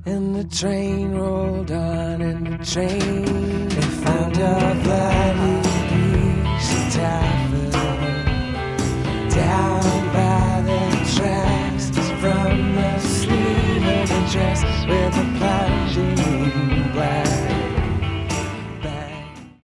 And the train rolled on, and the train, they found a bloody piece of taffeta down by the tracks, from the sleeve of the dress with a